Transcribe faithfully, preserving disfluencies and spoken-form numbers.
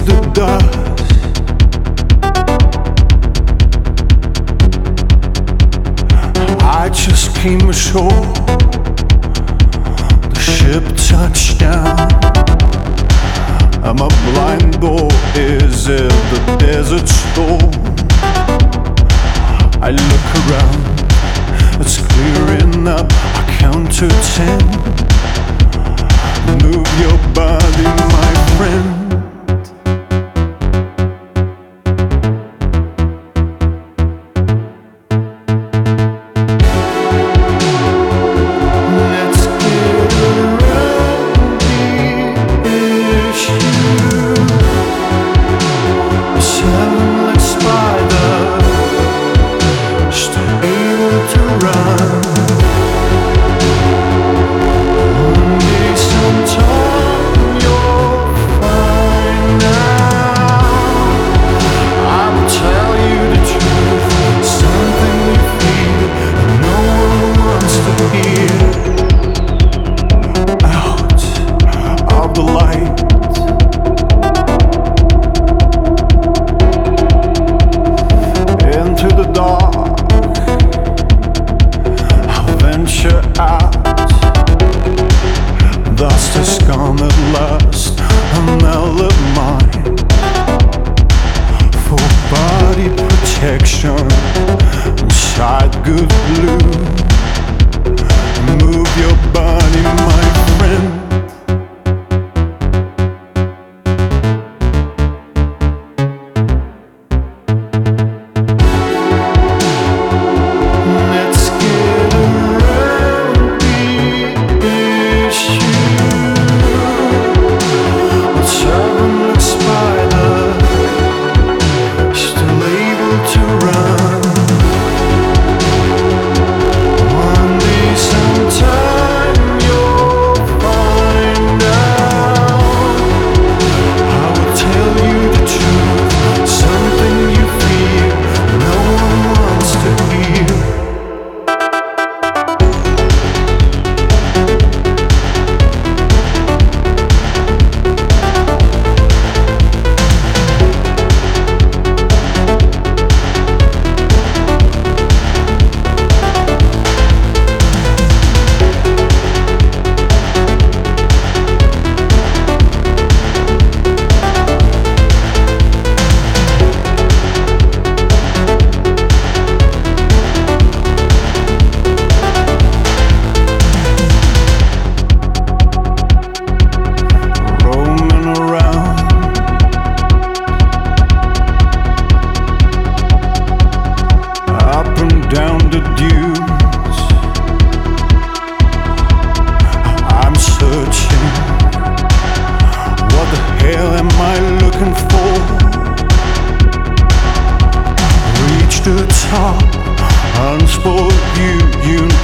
the dust. I just came ashore, the ship touched down, and my blind door is in the desert storm. I look around, it's clearing up, I count to ten. Move your body, my friend. Dust has gone at last, a mellow mind for body protection inside good blue. Move your body, my friend. Down the dunes, I'm searching. What the hell am I looking for? Reach the top, unspoiled you, you